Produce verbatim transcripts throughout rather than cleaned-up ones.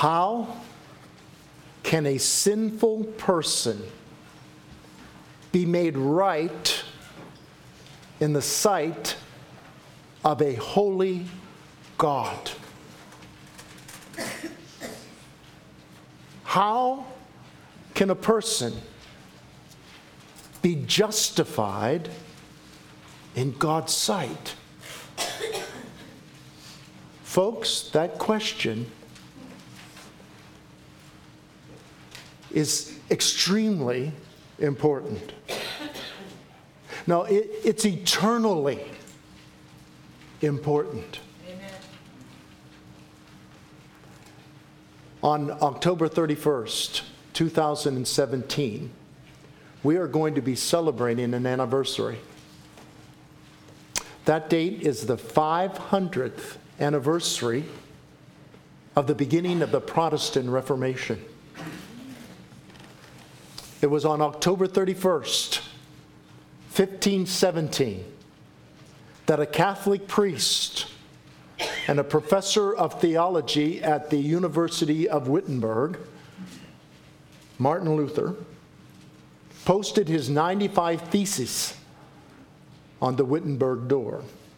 How can a sinful person be made right in the sight of a holy God? How can a person be justified in God's sight? Folks, that question is extremely important. Now, it, it's eternally important. Amen. On October thirty-first, two thousand seventeen, we are going to be celebrating an anniversary. That date is the five hundredth anniversary of the beginning of the Protestant Reformation. It was on October thirty-first, fifteen seventeen, that a Catholic priest and a professor of theology at the University of Wittenberg, Martin Luther, posted his ninety-five Theses on the Wittenberg door.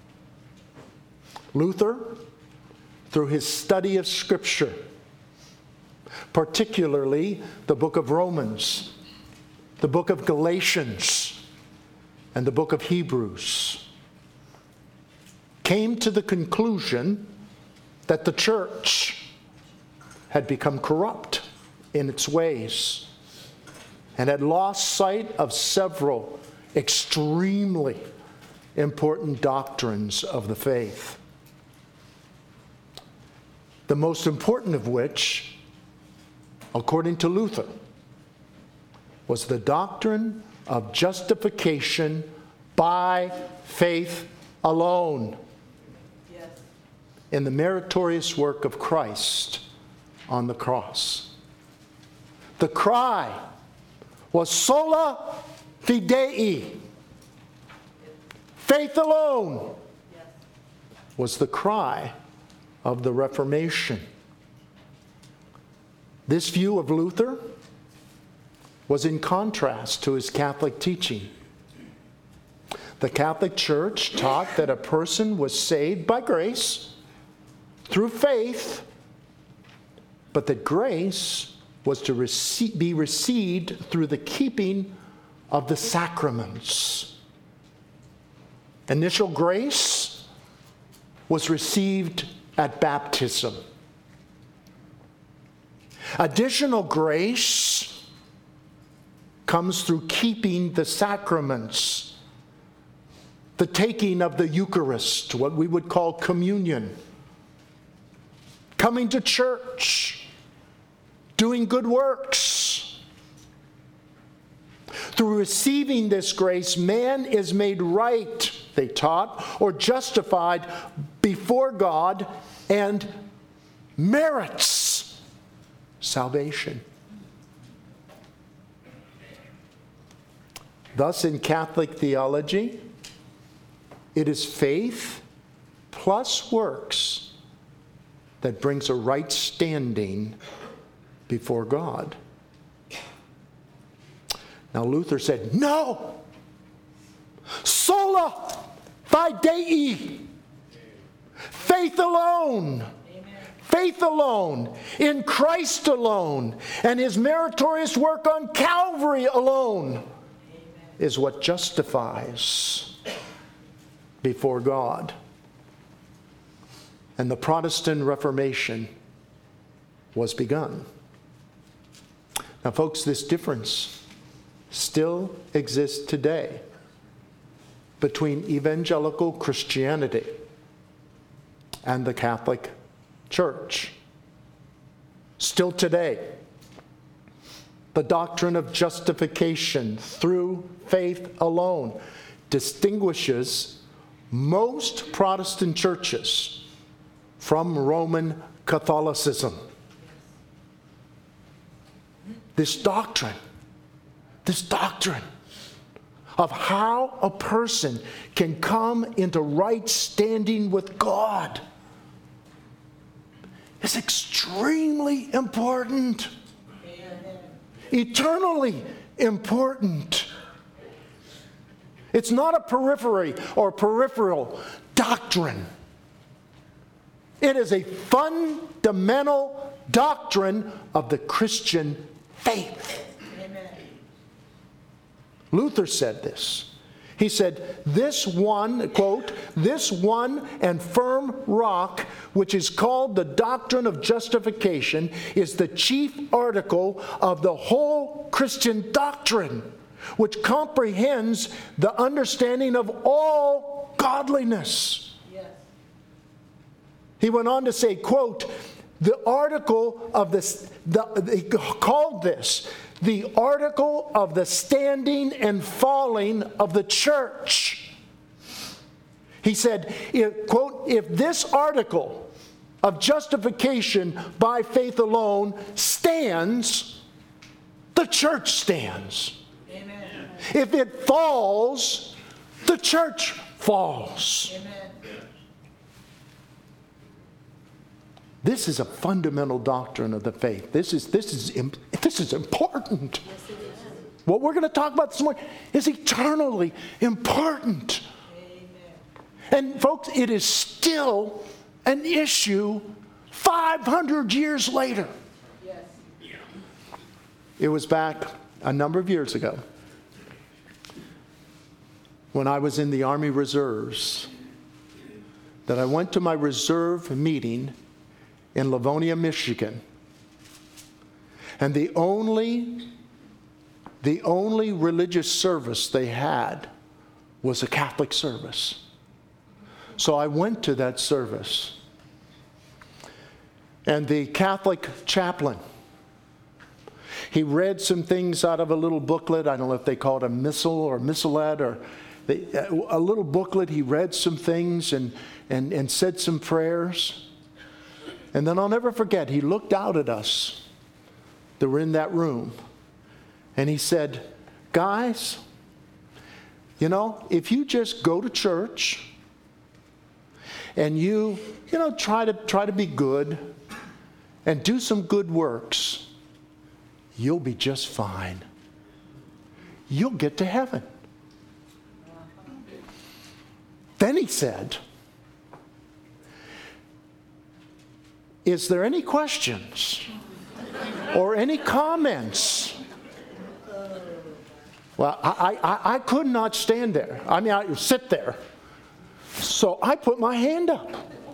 Luther, through his study of Scripture, particularly the book of Romans, the book of Galatians, and the book of Hebrews, came to the conclusion that the church had become corrupt in its ways and had lost sight of several extremely important doctrines of the faith. The most important of which, according to Luther, was the doctrine of justification by faith alone. Yes. In the meritorious work of Christ on the cross. The cry was sola fidei. Faith alone Yes. was the cry of the Reformation. This view of Luther was in contrast to his Catholic teaching. The Catholic Church taught that a person was saved by grace through faith, but that grace was to receive, be received through the keeping of the sacraments. Initial grace was received at baptism. Additional grace comes through keeping the sacraments, the taking of the Eucharist, what we would call communion, coming to church, doing good works. Through receiving this grace, man is made right, they taught, or justified before God and merits salvation. Thus, in Catholic theology, it is faith plus works that brings a right standing before God. Now, Luther said, no! Sola fidei! Faith alone! Faith alone, in Christ alone, and his meritorious work on Calvary alone is what justifies before God. And the Protestant Reformation was begun. Now, folks, this difference still exists today between evangelical Christianity and the Catholic Church. Still today, the doctrine of justification through faith alone distinguishes most Protestant churches from Roman Catholicism. This doctrine, this doctrine of how a person can come into right standing with God is extremely important. Eternally important. It's not a periphery or peripheral doctrine. It is a fundamental doctrine of the Christian faith. Amen. Luther said this. He said, this one, quote, this one and firm rock, which is called the doctrine of justification, is the chief article of the whole Christian doctrine, which comprehends the understanding of all godliness. Yes. He went on to say, quote, the article of this, the, he called this, the article of the standing and falling of the church. He said, if, quote, if this article of justification by faith alone stands, the church stands. Amen. If it falls, the church falls. Amen. This is a fundamental doctrine of the faith. This is, this is, this is important. Yes, it is. What we're going to talk about this morning is eternally important. Amen. And folks, it is still an issue five hundred years later. Yes. It was back a number of years ago when I was in the Army Reserves that I went to my reserve meeting in Livonia, Michigan. And the only, the only religious service they had was a Catholic service. So I went to that service. And the Catholic chaplain, he read some things out of a little booklet. I don't know if they call it a missal or missalette or they, a little booklet. He read some things and, and, and said some prayers. And then I'll never forget, he looked out at us that were in that room. And he said, guys, you know, if you just go to church and you, you know, try to try to be good and do some good works, you'll be just fine. You'll get to heaven. Then he said, is there any questions or any comments? Well, I, I, I could not stand there. I mean, I sit there. So I put my hand up.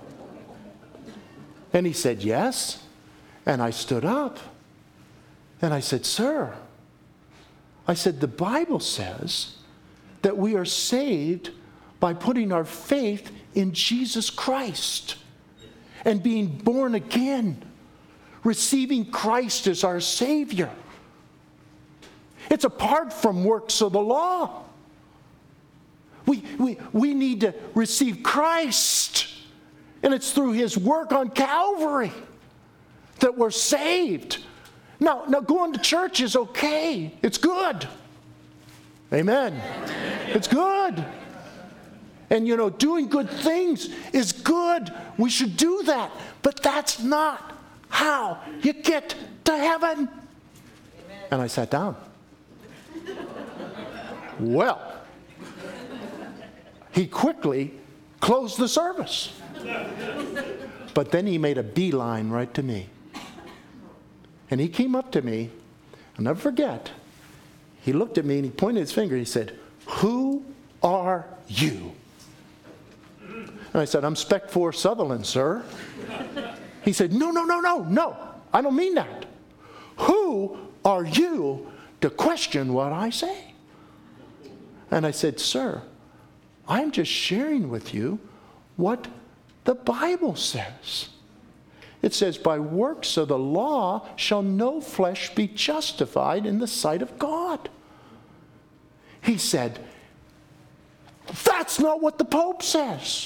And he said, yes. And I stood up. And I said, sir, I said, the Bible says that we are saved by putting our faith in Jesus Christ and being born again, receiving Christ as our Savior. It's apart from works of the law. We, we, we need to receive Christ, and it's through His work on Calvary that we're saved. Now, now going to church is okay. It's good. Amen. It's good. And, you know, doing good things is good. We should do that. But that's not how you get to heaven. Amen. And I sat down. Well, he quickly closed the service. But then he made a beeline right to me. And he came up to me. I'll never forget. He looked at me and he pointed his finger. He said, who are you? And I said, I'm Spec four Sutherland, sir. He said, no, no, no, no, no. I don't mean that. Who are you to question what I say? And I said, sir, I'm just sharing with you what the Bible says. It says, by works of the law shall no flesh be justified in the sight of God. He said, that's not what the Pope says.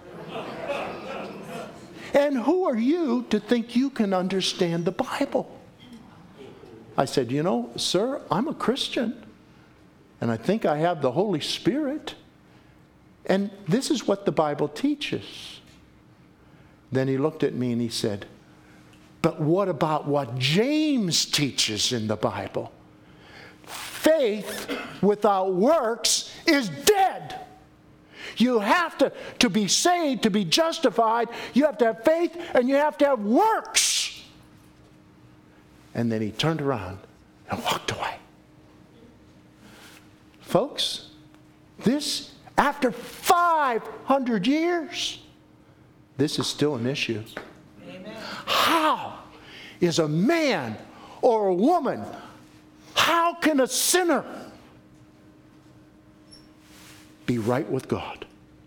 And who are you to think you can understand the Bible? I said, you know, sir, I'm a Christian, and I think I have the Holy Spirit, and this is what the Bible teaches. Then he looked at me and he said, But what about what James teaches in the Bible? Faith without works is dead. You have to, to be saved, to be justified, you have to have faith and you have to have works. And then he turned around and walked away. Folks, this, after five hundred years, this is still an issue. Amen. How is a man or a woman, how can a sinner be right with God?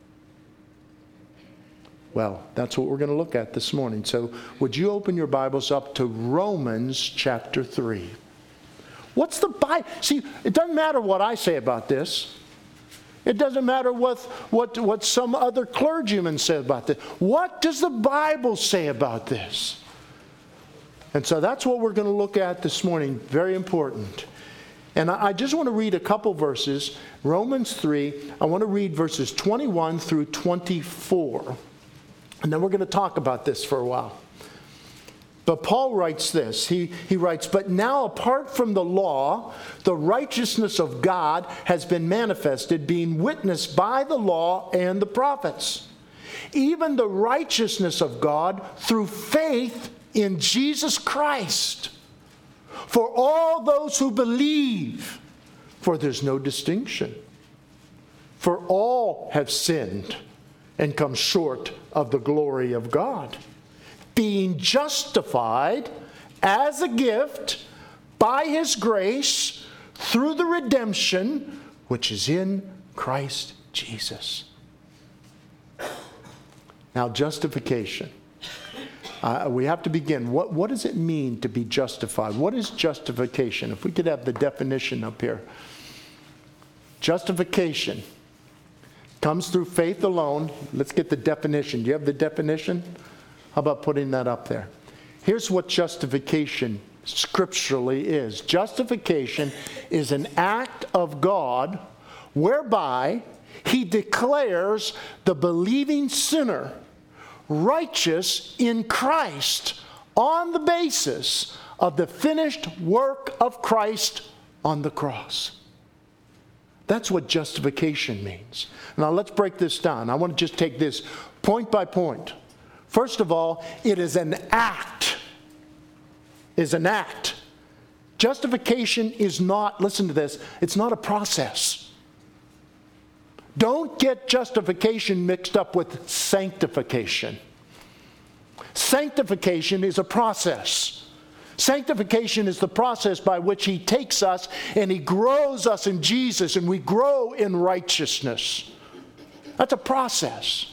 Well, that's what we're going to look at this morning. So would you open your Bibles up to Romans chapter three? What's the Bible? See, it doesn't matter what I say about this. It doesn't matter what, what, what some other clergyman said about this. What does the Bible say about this? And so that's what we're going to look at this morning. Very important. And I, I just want to read a couple verses. Romans three, I want to read verses twenty-one through twenty-four. And then we're going to talk about this for a while. But Paul writes this. He, he writes, "But now apart from the law, the righteousness of God has been manifested, being witnessed by the law and the prophets. Even the righteousness of God through faith in Jesus Christ, for all those who believe, for there's no distinction. For all have sinned and come short of the glory of God, being justified as a gift by His grace through the redemption which is in Christ Jesus." Now, justification. Uh, we have to begin. What, what does it mean to be justified? What is justification? If we could have the definition up here. Justification comes through faith alone. Let's get the definition. Do you have the definition? How about putting that up there? Here's what justification scripturally is. Justification is an act of God whereby He declares the believing sinner righteous in Christ on the basis of the finished work of Christ on the cross. That's what justification means. Now let's break this down. I want to just take this point by point. First of all, it is an act. Is an act. Justification is not, listen to this, it's not a process. Don't get justification mixed up with sanctification. Sanctification is a process. Sanctification is the process by which He takes us and He grows us in Jesus and we grow in righteousness. That's a process.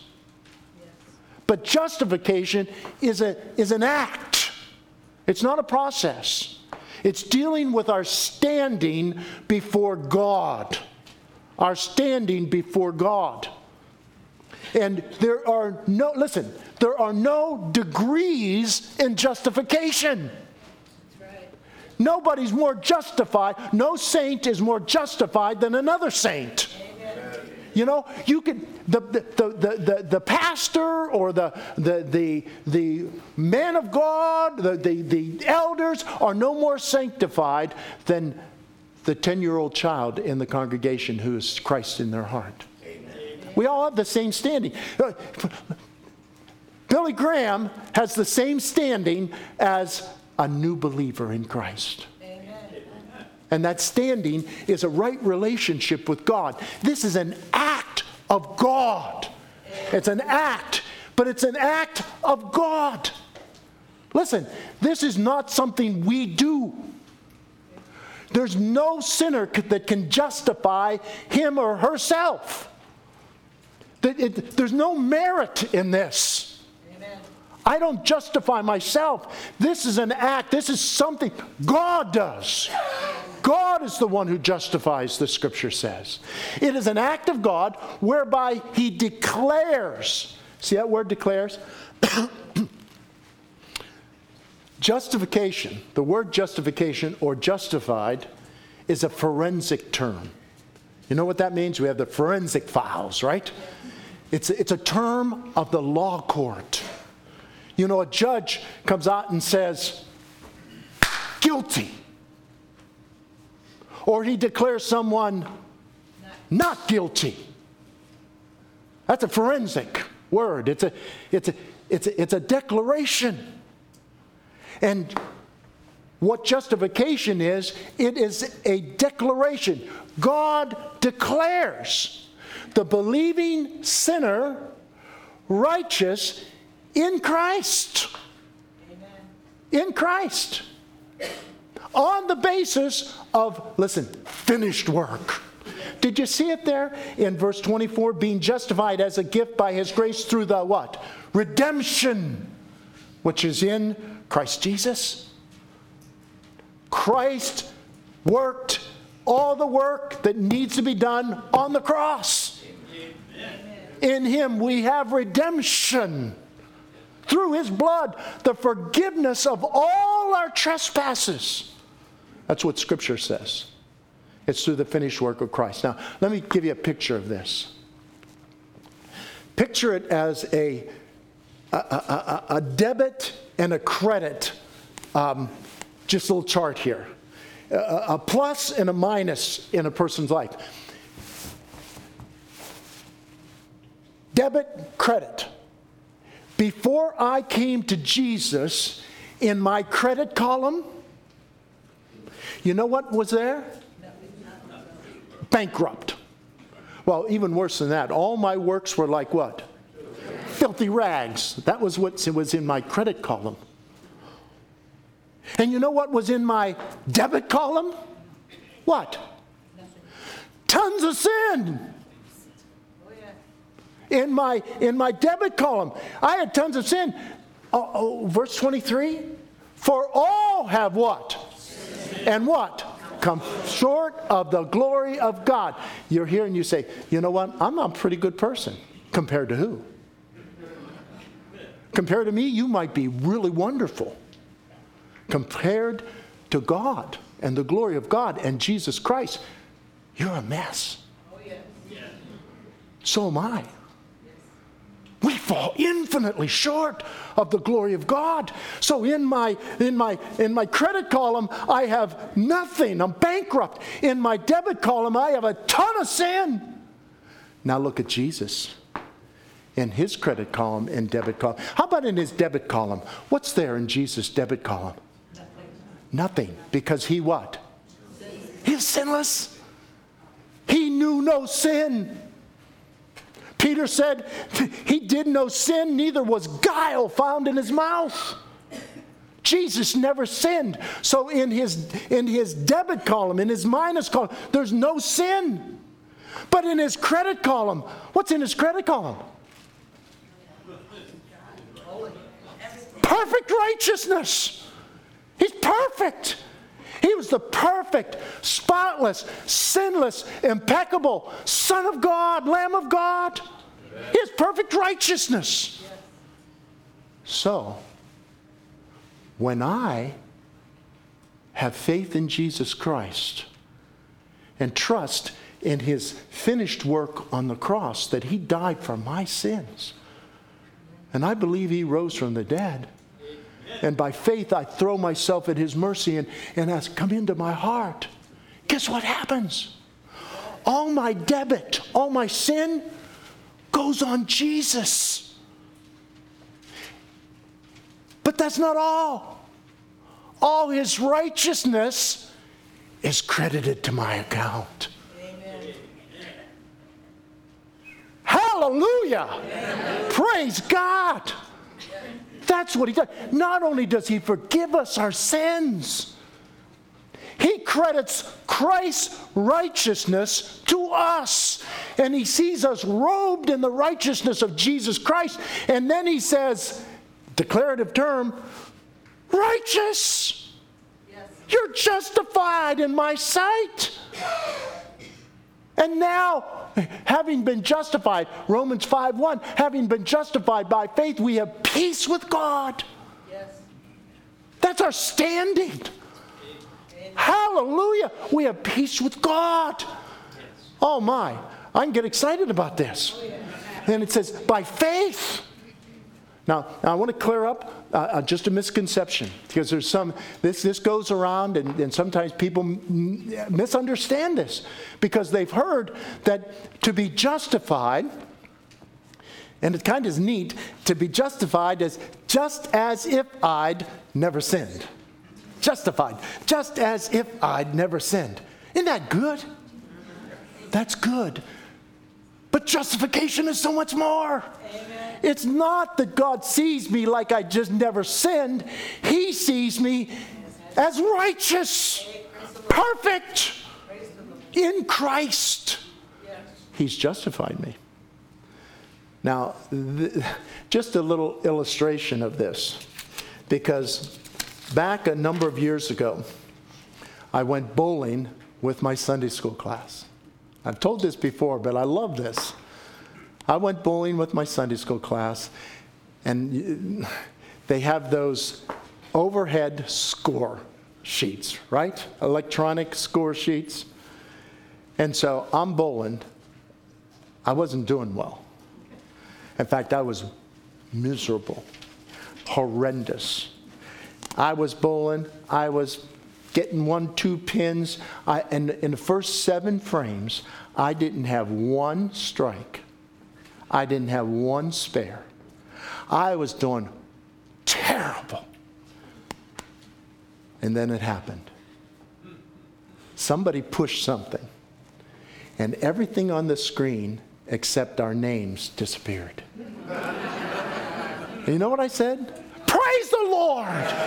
But justification is a, is an act. It's not a process. It's dealing with our standing before God. Our standing before God. And there are no, listen, there are no degrees in justification. That's right. Nobody's more justified. No saint is more justified than another saint. Amen. You know, you could, the, the, the, the, the pastor or the, the, the, the man of God, the, the, the elders are no more sanctified than the ten-year-old child in the congregation who is Christ in their heart. Amen. We all have the same standing. Billy Graham has the same standing as a new believer in Christ. Amen. And that standing is a right relationship with God. This is an act of God. It's an act, but it's an act of God. Listen, this is not something we do. There's no sinner that can justify him or herself. There's no merit in this. Amen. I don't justify myself. This is an act. This is something God does. God is the one who justifies, the Scripture says. It is an act of God whereby He declares. See that word declares? Justification, the word justification or justified is a forensic term. You know what that means? We have the forensic files, right? It's, it's a term of the law court. You you know, a judge comes out and says, guilty. Or he declares someone not guilty. That's a forensic word. It's a, it's a, it's a, it's a declaration. And what justification is, it is a declaration. God declares the believing sinner righteous in Christ. Amen. In Christ. On the basis of, listen, finished work. Did you see it there in verse twenty-four? Being justified as a gift by His grace through the what? Redemption, which is in Christ Jesus. Christ worked all the work that needs to be done on the cross. Amen. In Him we have redemption. Through His blood, the forgiveness of all our trespasses. That's what Scripture says. It's through the finished work of Christ. Now, let me give you a picture of this. Picture it as a, a, a, a debit and a credit, um, just a little chart here. A, a plus and a minus in a person's life. Debit, credit. Before I came to Jesus, in my credit column, you know what was there? Bankrupt. Well, even worse than that, all my works were like what? Filthy rags. That was what was in my credit column. And you know what was in my debit column? What? Tons of sin. In my, in my debit column, I had tons of sin. Oh, oh, verse twenty-three, for all have what? And what? Come short of the glory of God. You're here and you say, you know what? I'm a pretty good person. Compared to who? Compared to me, you might be really wonderful. Compared to God and the glory of God and Jesus Christ, you're a mess. So am I. We fall infinitely short of the glory of God. So in my in my in my credit column, I have nothing. I'm bankrupt. In my debit column, I have a ton of sin. Now look at Jesus. In his credit column and debit column. How about in his debit column? What's there in Jesus' debit column? Nothing. Nothing. Because he what? He's sinless. He knew no sin. Peter said he did no sin, neither was guile found in his mouth. Jesus never sinned. So in his, in his debit column, in his minus column, there's no sin. But in his credit column, what's in his credit column? Perfect righteousness. He's perfect. He was the perfect, spotless, sinless, impeccable Son of God, Lamb of God. He has perfect righteousness. So, when I have faith in Jesus Christ and trust in his finished work on the cross, that he died for my sins, and I believe he rose from the dead, and by faith I throw myself at his mercy and, and ask, come into my heart. Guess what happens? All my debit, all my sin goes on Jesus. But that's not all. All his righteousness is credited to my account. Amen. Hallelujah! Amen. Praise God! That's what he does. Not only does he forgive us our sins, he credits Christ's righteousness to us. And he sees us robed in the righteousness of Jesus Christ. And then he says, declarative term, righteous. Yes. You're justified in my sight. And now, having been justified, Romans five one, having been justified by faith, we have peace with God. Yes. That's our standing. Amen. Hallelujah. We have peace with God. Yes. Oh my, I can get excited about this. Oh, yeah. And it says, by faith. Now, now I want to clear up uh, just a misconception, because there's some, this, this goes around and, and sometimes people m- misunderstand this because they've heard that to be justified, and it kind of is neat, to be justified as just as if I'd never sinned. Justified, just as if I'd never sinned. Isn't that good? That's good. But justification is so much more. Amen. It's not that God sees me like I just never sinned. He sees me as righteous, perfect in Christ. He's justified me. Now, th- just a little illustration of this, because back a number of years ago, I went bowling with my Sunday school class. I've told this before, but I love this. I went bowling with my Sunday school class, and they have those overhead score sheets, right? Electronic score sheets. And so I'm bowling. I wasn't doing well. In fact, I was miserable, horrendous. I was bowling. I was getting one, two pins. I, and in the first seven frames, I didn't have one strike. I didn't have one spare. I was doing terrible. And then it happened. Somebody pushed something, and everything on the screen except our names disappeared. And you know what I said? Praise the Lord!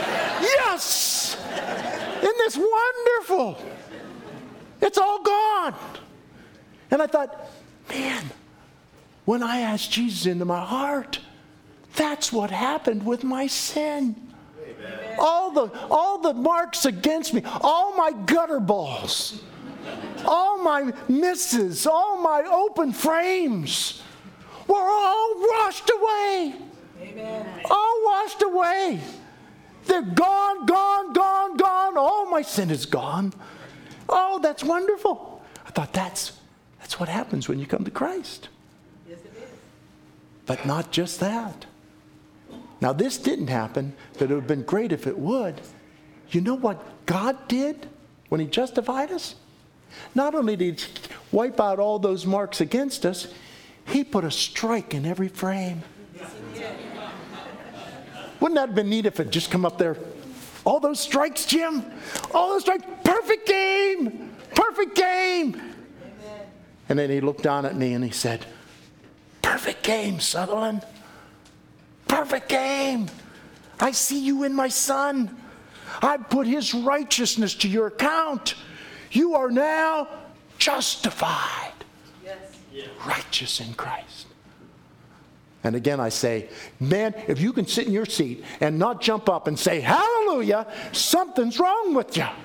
Yes! Isn't this wonderful? It's all gone. And I thought, man, when I asked Jesus into my heart, that's what happened with my sin. Amen. All the, all the marks against me, all my gutter balls, all my misses, all my open frames were all washed away. Amen. All washed away. They're gone, gone, gone, gone. All my sin is gone. Oh, that's wonderful. I thought that's that's what happens when you come to Christ. Yes, it is. But not just that. Now, this didn't happen, but it would have been great if it would. You know what God did when He justified us? Not only did He wipe out all those marks against us, He put a strike in every frame. Yes, He did. Wouldn't that have been neat if it just come up there? All those strikes, Jim. All those strikes. Perfect game. Perfect game. Amen. And then He looked down at me and He said, perfect game, Sutherland. Perfect game. I see you in my Son. I put His righteousness to your account. You are now justified. Yes. Yeah. Righteous in Christ. And again, I say, man, if you can sit in your seat and not jump up and say, hallelujah, something's wrong with you.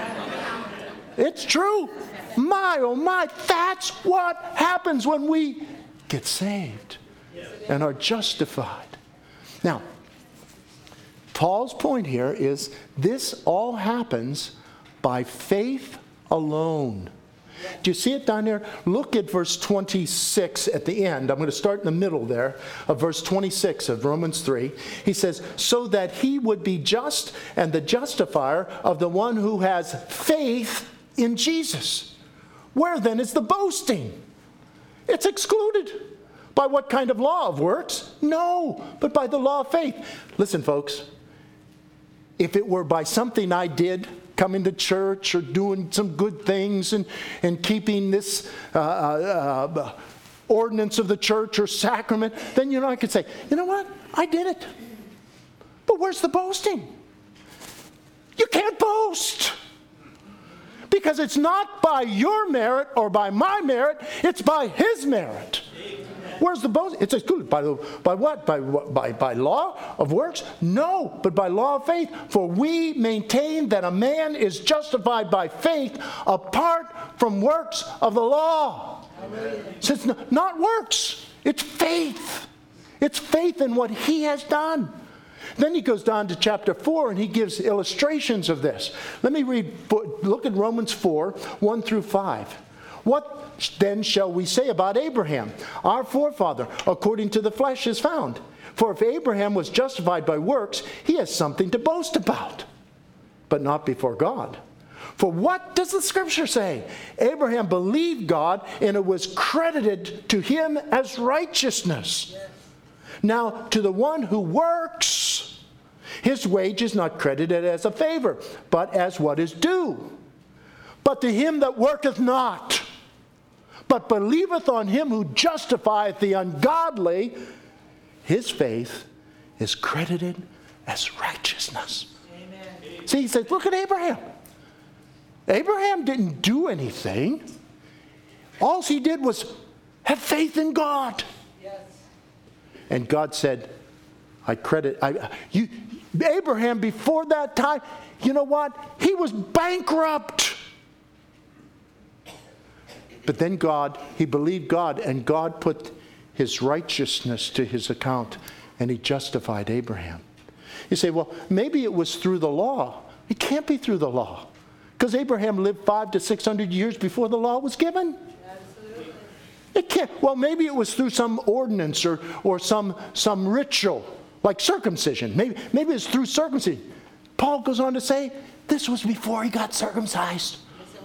It's true. My, oh my, that's what happens when we get saved and are justified. Now, Paul's point here is this all happens by faith alone. Do you see it down there? Look at verse twenty-six at the end. I'm going to start in the middle there of verse twenty-six of Romans three. He says, so that he would be just and the justifier of the one who has faith in Jesus. Where then is the boasting? It's excluded. By what kind of law of works? No, but by the law of faith. Listen, folks, if it were by something I did, coming to church or doing some good things and, and keeping this uh, uh, ordinance of the church or sacrament, then you know I could say, you know what? I did it. But where's the boasting? You can't boast. Because it's not by your merit or by my merit, it's by His merit. Where's the boast? It's excluded. By, the, by what? By, by, by law of works? No, but by law of faith. For we maintain that a man is justified by faith apart from works of the law. So it's not, not works. It's faith. It's faith in what He has done. Then he goes down to chapter four and he gives illustrations of this. Let me read, look at Romans four, one through five. What then shall we say about Abraham, our forefather, according to the flesh is found? For if Abraham was justified by works, he has something to boast about, but not before God. For what does the Scripture say? Abraham believed God, and it was credited to him as righteousness. Yes. Now, to the one who works, his wage is not credited as a favor, but as what is due. But to him that worketh not, but believeth on him who justifieth the ungodly, his faith is credited as righteousness. Amen. See, he says, look at Abraham. Abraham didn't do anything. All he did was have faith in God. Yes. And God said, I credit, I, you, Abraham before that time, you know what? He was bankrupt. But then God, he believed God, and God put his righteousness to his account, and he justified Abraham. You say, well, maybe it was through the law. It can't be through the law, because Abraham lived five to six hundred years before the law was given. Absolutely. It can't. Well, maybe it was through some ordinance or, or some, some ritual, like circumcision. Maybe, maybe it's through circumcision. Paul goes on to say, this was before he got circumcised.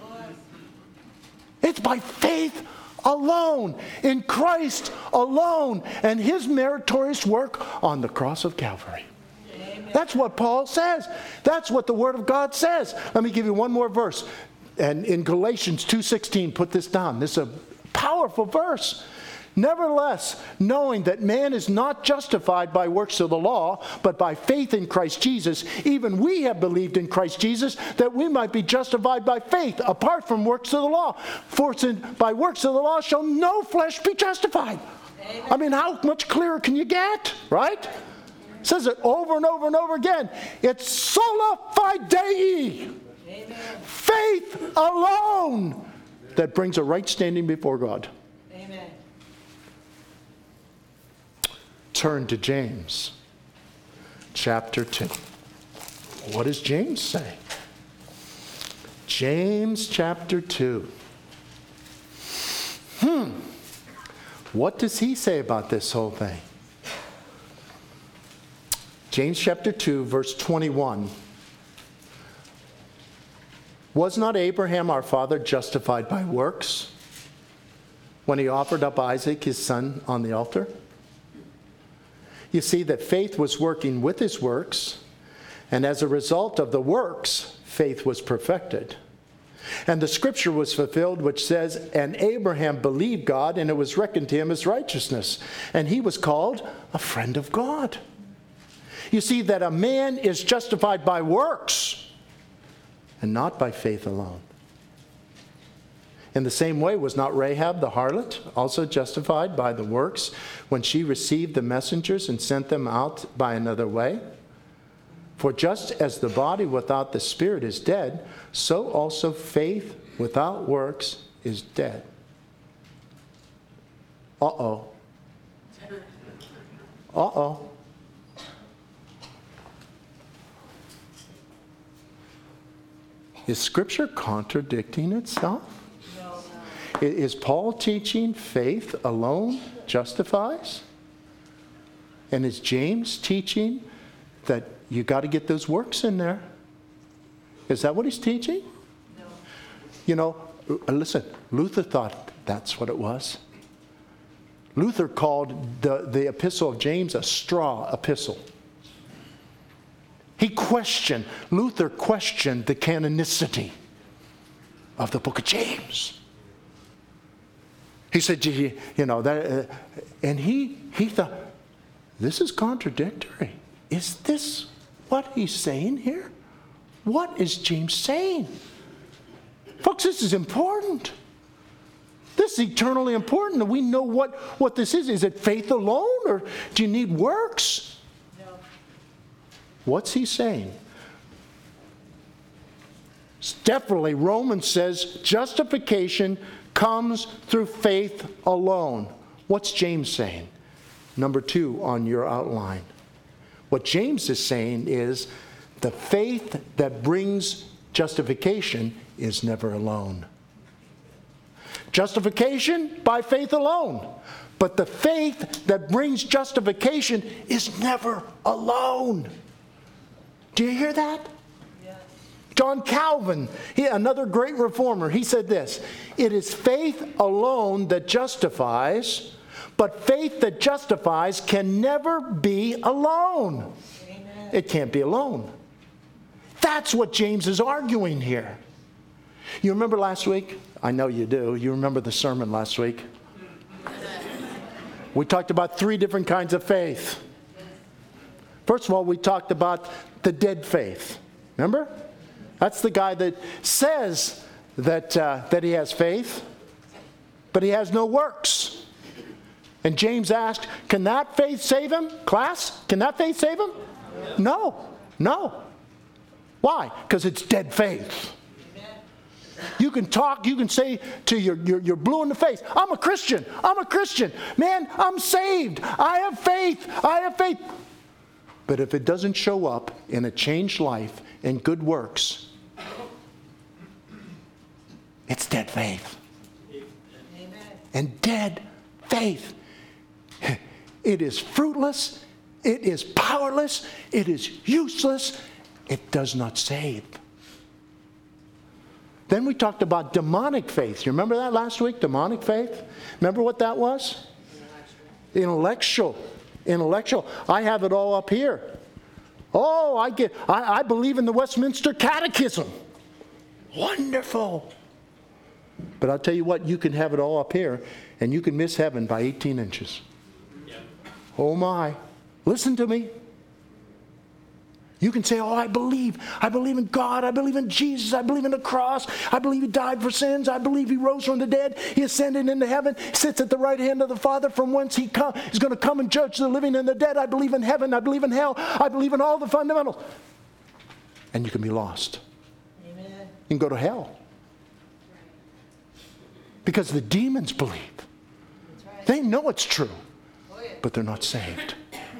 It's by faith alone, in Christ alone, and his meritorious work on the cross of Calvary. Amen. That's what Paul says. That's what the Word of God says. Let me give you one more verse. And in Galatians two sixteen, put this down. This is a powerful verse. Nevertheless, knowing that man is not justified by works of the law, but by faith in Christ Jesus, even we have believed in Christ Jesus, that we might be justified by faith, apart from works of the law. For by works of the law shall no flesh be justified. Amen. I mean, how much clearer can you get, right? It says it over and over and over again. It's sola fide, Amen. Faith alone, that brings a right standing before God. Turn to James chapter two. What does James say? James chapter two. Hmm. What does he say about this whole thing? James chapter two, verse twenty-one. Was not Abraham our father justified by works when he offered up Isaac his son on the altar? You see that faith was working with his works, and as a result of the works, faith was perfected. And the scripture was fulfilled, which says, and Abraham believed God, and it was reckoned to him as righteousness. And he was called a friend of God. You see that a man is justified by works, and not by faith alone. In the same way, was not Rahab the harlot also justified by the works when she received the messengers and sent them out by another way? For just as the body without the spirit is dead, so also faith without works is dead. Uh-oh. Uh-oh. Is Scripture contradicting itself? Is Paul teaching faith alone justifies? And is James teaching that you got to get those works in there? Is that what he's teaching? No. You know, listen, Luther thought that's what it was. Luther called the, the epistle of James a straw epistle. He questioned, Luther questioned the canonicity of the book of James. He said, you, you know, that, uh, and he, he thought, this is contradictory. Is this what he's saying here? What is James saying? Folks, this is important. This is eternally important. And we know what, what this is. Is it faith alone, or do you need works? No. What's he saying? It's definitely, Romans says justification comes through faith alone. What's James saying? Number two on your outline. What James is saying is the faith that brings justification is never alone. Justification by faith alone. But the faith that brings justification is never alone. Do you hear that? Yes. John Calvin, he, another great reformer, he said this: it is faith alone that justifies, but faith that justifies can never be alone. Amen. It can't be alone. That's what James is arguing here. You remember last week? I know you do. You remember the sermon last week? We talked about three different kinds of faith. First of all, we talked about the dead faith. Remember? That's the guy that says that, uh, that he has faith, but he has no works. And James asked, can that faith save him? Class, can that faith save him? No. No. Why? Because it's dead faith. You can talk, you can say to your, your, your blue in the face, I'm a Christian, I'm a Christian. Man, I'm saved. I have faith. I have faith. But if it doesn't show up in a changed life and good works, it's dead faith. Amen. And dead faith, it is fruitless, it is powerless, it is useless, it does not save. Then we talked about demonic faith. You remember that last week? Demonic faith? Remember what that was? Intellectual. Intellectual. I have it all up here. Oh, I get. I, I believe in the Westminster Catechism. Wonderful. But I'll tell you what, you can have it all up here, and you can miss heaven by eighteen inches. Yep. Oh my. Listen to me. You can say, oh, I believe. I believe in God. I believe in Jesus. I believe in the cross. I believe he died for sins. I believe he rose from the dead. He ascended into heaven, sits at the right hand of the Father, from whence he come, is going to come and judge the living and the dead. I believe in heaven. I believe in hell. I believe in all the fundamentals. And you can be lost. Amen. You can go to hell. Because the demons believe. Right. They know it's true, oh, yeah. But they're not saved.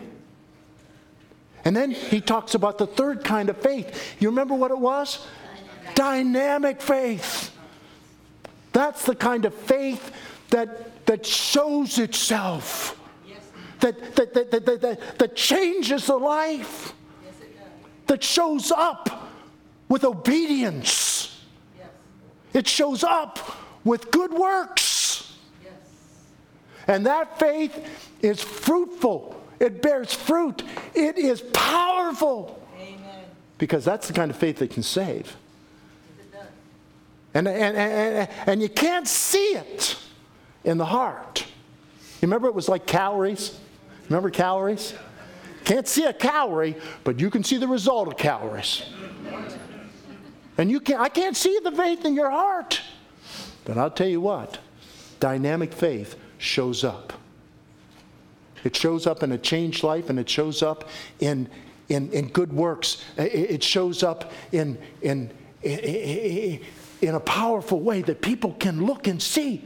And then he talks about the third kind of faith. You remember what it was? Dynamic faith. That's the kind of faith that, that shows itself. Yes. That, that, that, that, that, that, that changes the life. Yes, it does. That shows up with obedience. Yes. It shows up with good works. Yes. And that faith is fruitful. It bears fruit. It is powerful. Amen. Because that's the kind of faith that can save. It does. And, and, and, and you can't see it in the heart. You remember it was like calories? Remember calories? Can't see a calorie, but you can see the result of calories. And you can't, I can't see the faith in your heart. But I'll tell you what, dynamic faith shows up. It shows up in a changed life, and it shows up in in, in good works. It shows up in, in in in a powerful way that people can look and see.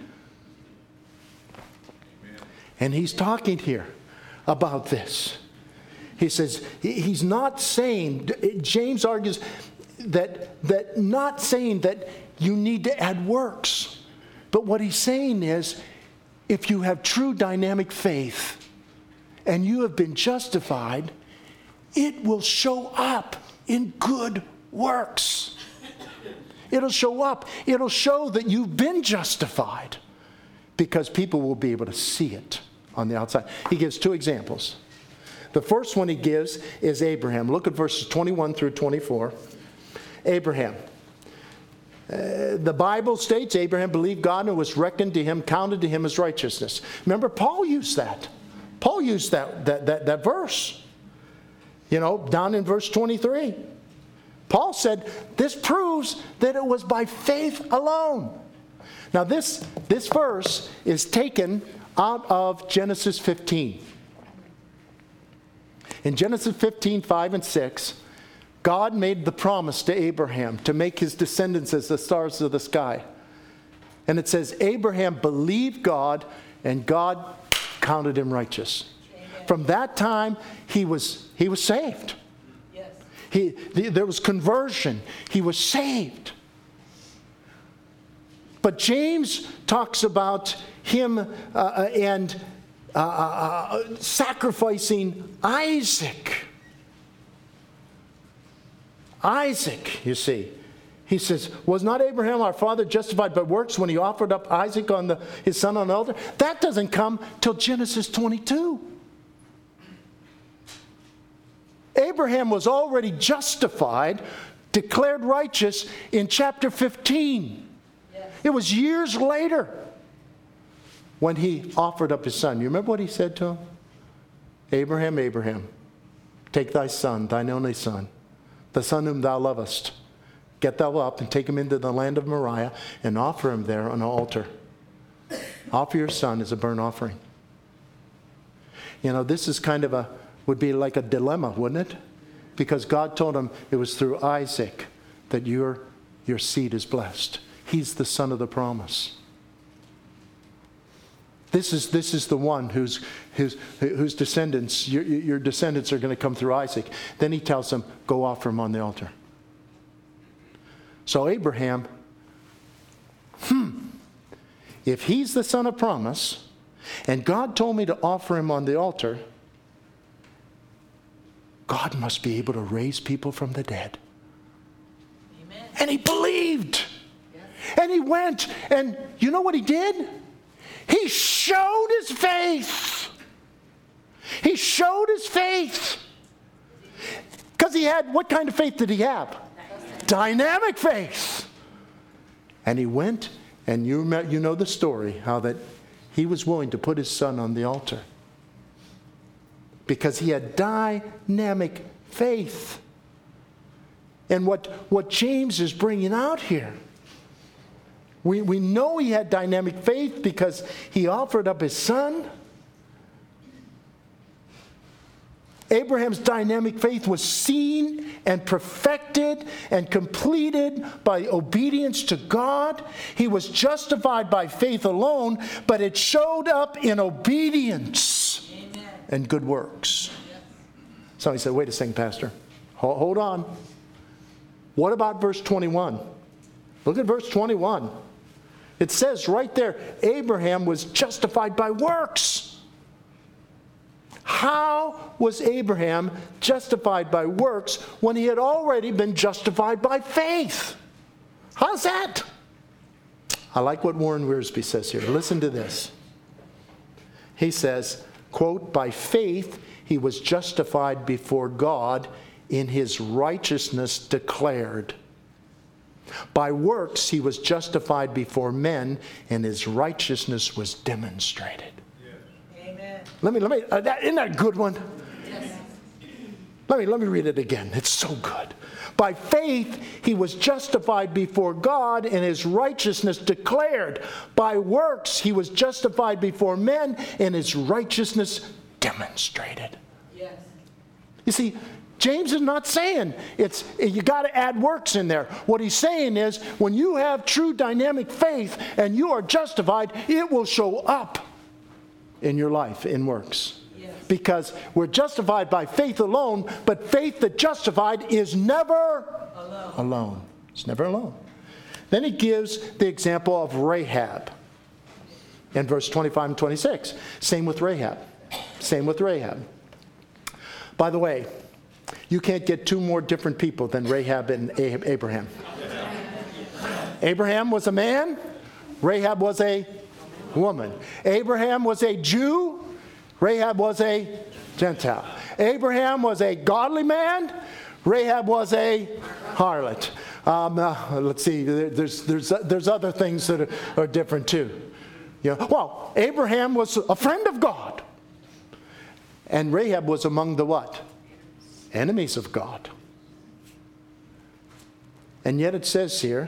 Amen. And he's talking here about this. He says he's not saying. James argues that that not saying that you need to add works, but what he's saying is, if you have true dynamic faith and you have been justified, it will show up in good works. It'll show up. It'll show that you've been justified, because people will be able to see it on the outside. He gives two examples. The first one he gives is Abraham. Look at verses twenty-one through twenty-four. Abraham. Uh, the Bible states Abraham believed God, and it was reckoned to him, counted to him as righteousness. Remember, Paul used that. Paul used that, that, that, that verse, you know, down in verse twenty-three. Paul said, this proves that it was by faith alone. Now this, this verse is taken out of Genesis fifteen. In Genesis fifteen, five and six, God made the promise to Abraham to make his descendants as the stars of the sky. And it says, Abraham believed God, and God counted him righteous. Amen. From that time, he was he was saved. Yes. He the, there was conversion. He was saved. But James talks about him uh, and uh, uh, sacrificing Isaac. Isaac, you see. He says, was not Abraham our father justified by works when he offered up Isaac on the, his son on the altar? That doesn't come till Genesis twenty-two. Abraham was already justified, declared righteous in chapter fifteen. Yes. It was years later when he offered up his son. You remember what he said to him? Abraham, Abraham, take thy son, thine only son, the son whom thou lovest. Get thou up and take him into the land of Moriah and offer him there on an altar. Offer your son as a burnt offering. You know, this is kind of a, would be like a dilemma, wouldn't it? Because God told him it was through Isaac that your, your seed is blessed. He's the son of the promise. This is, this is the one whose, whose, whose descendants, your, your descendants are going to come through Isaac. Then he tells them, go offer him on the altar. So Abraham, hmm, if he's the son of promise, and God told me to offer him on the altar, God must be able to raise people from the dead. Amen. And he believed. Yes. And he went, and you know what he did? He showed his faith. He showed his faith. Because he had, what kind of faith did he have? Dynamic faith. And he went, and you, you know the story, how that he was willing to put his son on the altar. Because he had dynamic faith. And what, what James is bringing out here, we, we know he had dynamic faith because he offered up his son. Abraham's dynamic faith was seen and perfected and completed by obedience to God. He was justified by faith alone, but it showed up in obedience. Amen. And good works. Yes. Somebody said, wait a second, Pastor. Hold, hold on. What about verse twenty-one? Look at verse twenty-one. It says right there, Abraham was justified by works. How was Abraham justified by works when he had already been justified by faith? How's that? I like what Warren Wiersbe says here. Listen to this. He says, quote, by faith he was justified before God in his righteousness declared. By works he was justified before men and his righteousness was demonstrated. Let me, let me, uh, that, isn't that a good one? Yes. Let me, let me read it again. It's so good. By faith, he was justified before God and his righteousness declared. By works, he was justified before men and his righteousness demonstrated. Yes. You see, James is not saying it's you got to add works in there. What he's saying is when you have true dynamic faith and you are justified, it will show up in your life, in works. Yes. Because we're justified by faith alone, but faith that justified is never alone. alone. It's never alone. Then he gives the example of Rahab in verse twenty-five and twenty-six. Same with Rahab. Same with Rahab. By the way, you can't get two more different people than Rahab and Abraham. Abraham was a man. Rahab was a woman. Abraham was a Jew. Rahab was a Gentile. Abraham was a godly man. Rahab was a harlot. Um, uh, let's see. There's there's there's other things that are, are different too. You know, well, Abraham was a friend of God, and Rahab was among the what? Enemies of God. And yet it says here,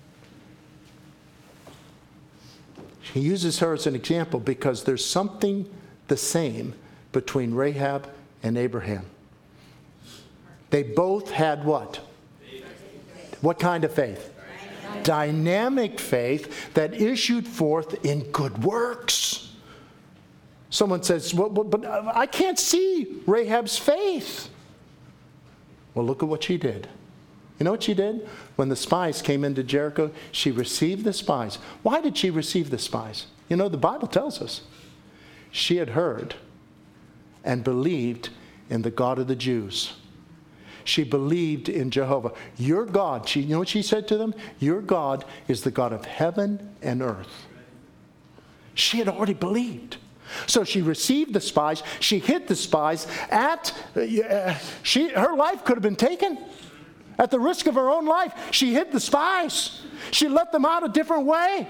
he uses her as an example because there's something the same between Rahab and Abraham. They both had what? What kind of faith? Dynamic faith that issued forth in good works. Someone says, well, but I can't see Rahab's faith. Well, look at what she did. You know what she did? When the spies came into Jericho, she received the spies. Why did she receive the spies? You know, the Bible tells us. she had heard and believed in the God of the Jews. She believed in Jehovah. Your God, she, you know what she said to them? Your God is the God of heaven and earth. She had already believed. So she received the spies. She hid the spies at, uh, she, her life could have been taken. At the risk of her own life, she hid the spies. She let them out a different way.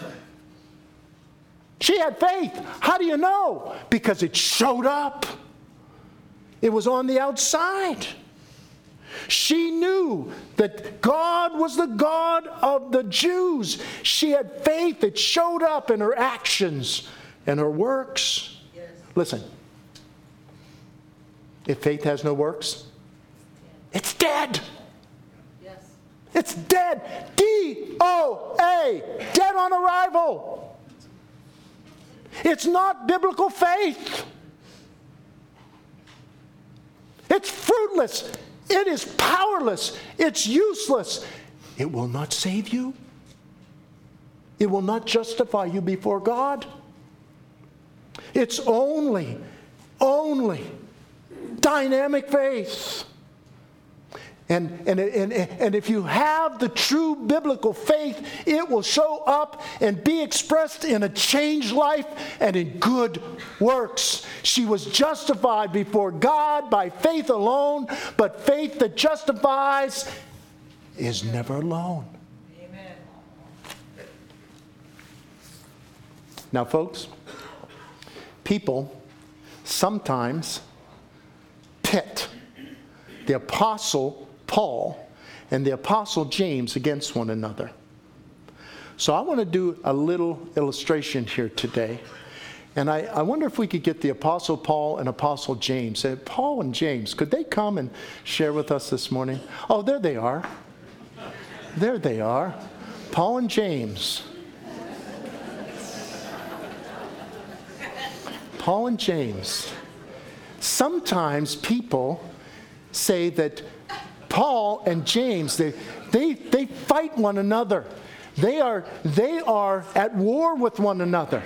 She had faith. How do you know? Because it showed up. It was on the outside. She knew that God was the God of the Jews. She had faith that showed up in her actions and her works. Yes. Listen, if faith has no works, it's dead. Yes. It's dead. D O A, dead on arrival. It's not biblical faith. It's fruitless. It is powerless. It's useless. It will not save you. It will not justify you before God. It's only, only dynamic faith. And, and, and, and if you have the true biblical faith, it will show up and be expressed in a changed life and in good works. She was justified before God by faith alone, but faith that justifies is never alone. Amen. Now, folks, people sometimes pit the Apostle Paul and the Apostle James against one another. So I want to do a little illustration here today. And I, I wonder if we could get the Apostle Paul and Apostle James. Uh, Paul and James, could they come and share with us this morning? Oh, there they are. There they are. Paul and James. Paul and James. Sometimes people say that Paul and James, they, they, they fight one another. They are, they are at war with one another.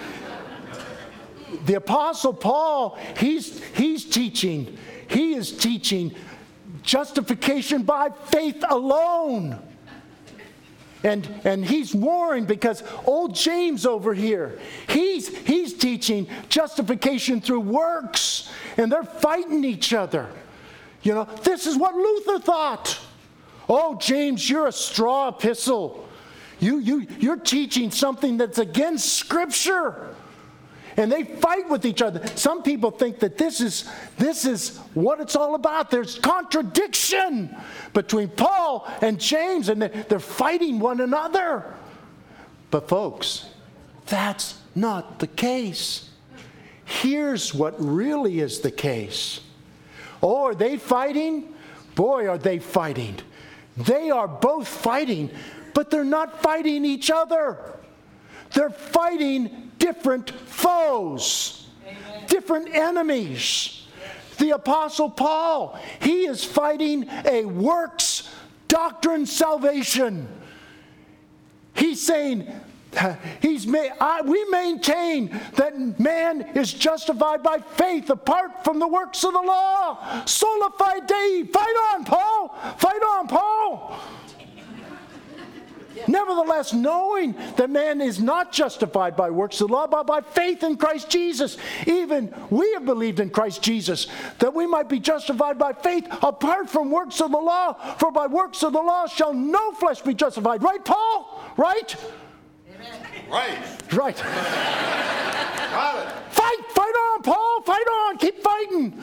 The Apostle Paul, he's, he's teaching, he is teaching justification by faith alone. And, and he's warring because old James over here, he's, he's teaching justification through works. And they're fighting each other. You know, this is what Luther thought. Oh, James, you're a straw epistle. You, you, you're teaching something that's against Scripture. And they fight with each other. Some people think that this is, this is what it's all about. There's contradiction between Paul and James, and they're, they're fighting one another. But folks, that's not the case. Here's what really is the case. Oh, are they fighting? Boy, are they fighting. They are both fighting, but they're not fighting each other. They're fighting different foes, Amen. Different enemies. The Apostle Paul, he is fighting a works doctrine salvation. He's saying, He's I, we maintain that man is justified by faith apart from the works of the law. Sola fide. Fight on, Paul. Fight on, Paul. Nevertheless, knowing that man is not justified by works of the law, but by faith in Christ Jesus. Even we have believed in Christ Jesus, that we might be justified by faith apart from works of the law. For by works of the law shall no flesh be justified. Right, Paul? Right? Right. Right. Got it. Fight, fight on, Paul, fight on, keep fighting.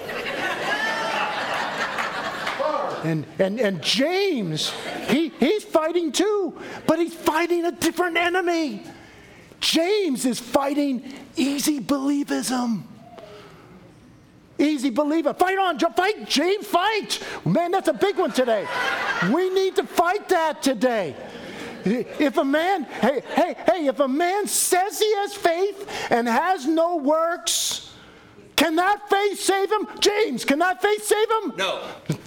And and and James, he, he's fighting too, but he's fighting a different enemy. James is fighting easy believism. Easy believer. Fight on, fight, James, fight. Man, that's a big one today. We need to fight that today. If a man, hey, hey, hey, if a man says he has faith and has no works, can that faith save him? James, can that faith save him? No.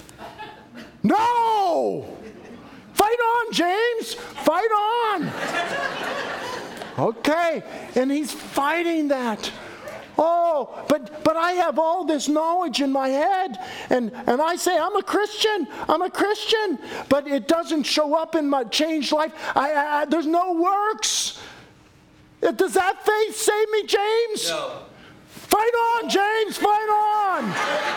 No! Fight on, James! Fight on! Okay, and he's fighting that. Oh, but but I have all this knowledge in my head, and, and I say, I'm a Christian, I'm a Christian, but it doesn't show up in my changed life. I, I, there's no works. Does that faith save me, James? No. Fight on, James, fight on.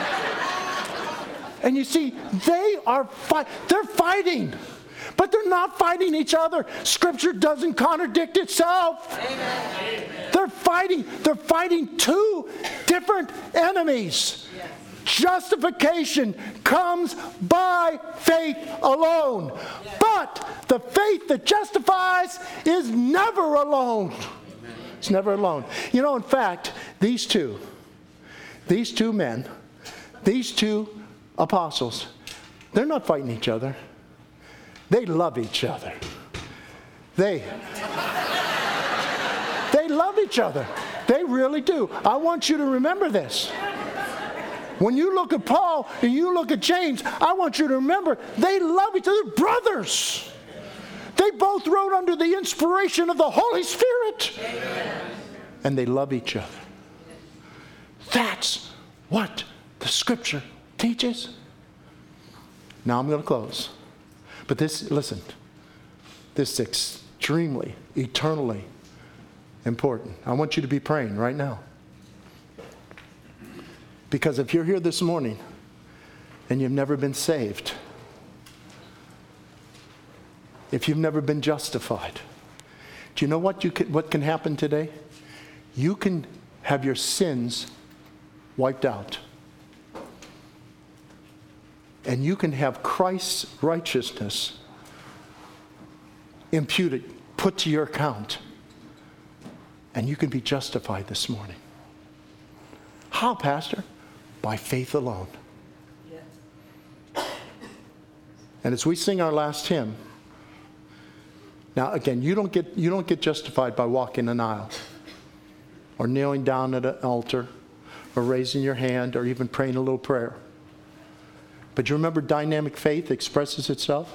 And you see, they are fight. They're fighting, but they're not fighting each other. Scripture doesn't contradict itself. Amen. They're fighting. They're fighting two different enemies. Yes. Justification comes by faith alone, yes. But the faith that justifies is never alone. Amen. It's never alone. You know, in fact, these two, these two men, these two apostles, they're not fighting each other. They love each other. They, they love each other. They really do. I want you to remember this. When you look at Paul and you look at James, I want you to remember they love each other. They're brothers. They both wrote under the inspiration of the Holy Spirit. Amen. And they love each other. That's what the Scripture teaches. Now I'm going to close. But this, listen, this is extremely, eternally important. I want you to be praying right now. Because if you're here this morning and you've never been saved, if you've never been justified, do you know what you can, what can happen today? You can have your sins wiped out. And you can have Christ's righteousness imputed, put to your account. And you can be justified this morning. How, Pastor? By faith alone. Yeah. And as we sing our last hymn, now again, you don't get you don't get justified by walking an aisle, or kneeling down at an altar, or raising your hand, or even praying a little prayer. But you remember, dynamic faith expresses itself.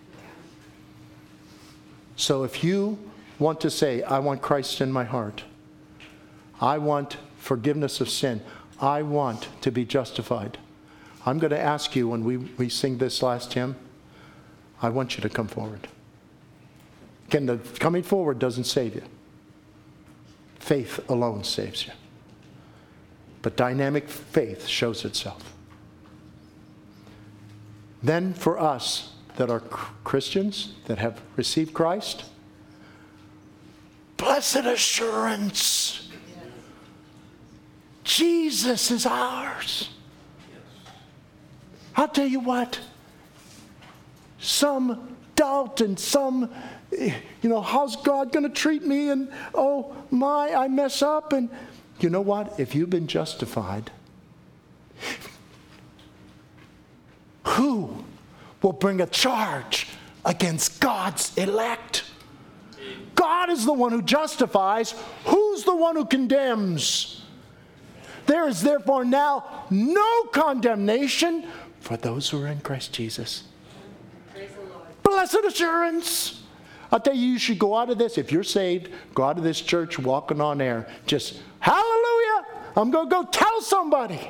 So if you want to say, I want Christ in my heart, I want forgiveness of sin, I want to be justified, I'm going to ask you when we, we sing this last hymn, I want you to come forward. Again, the coming forward doesn't save you. Faith alone saves you. But dynamic faith shows itself. Then for us that are Christians, that have received Christ, blessed assurance. Jesus is ours. I'll tell you what, some doubt and some, you know, how's God going to treat me? And oh my, I mess up. And you know what? If you've been justified, who will bring a charge against God's elect? God is the one who justifies. Who's the one who condemns? There is therefore now no condemnation for those who are in Christ Jesus. Praise the Lord. Blessed assurance. I'll tell you, you should go out of this. If you're saved, go out of this church walking on air. Just, hallelujah, I'm going to go tell somebody.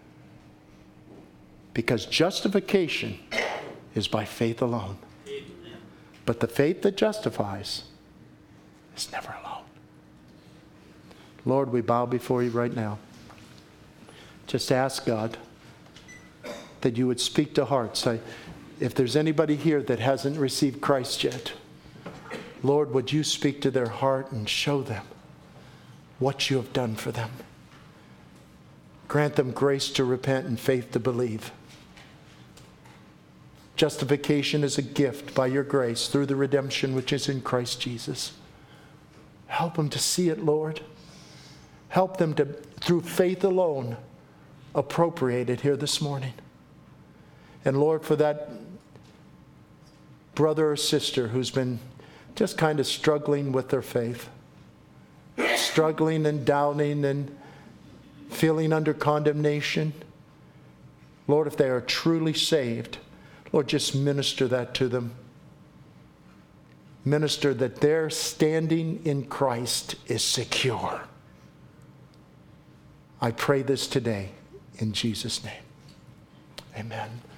Because justification is by faith alone. But the faith that justifies is never alone. Lord, we bow before you right now. Just ask God that you would speak to hearts. I, if there's anybody here that hasn't received Christ yet, Lord, would you speak to their heart and show them what you have done for them. Grant them grace to repent and faith to believe. Justification is a gift by your grace through the redemption which is in Christ Jesus. Help them to see it, Lord. Help them to, through faith alone, appropriate it here this morning. And Lord, for that brother or sister who's been just kind of struggling with their faith, struggling and doubting and feeling under condemnation, Lord, if they are truly saved, Lord, just minister that to them. Minister that their standing in Christ is secure. I pray this today in Jesus' name. Amen.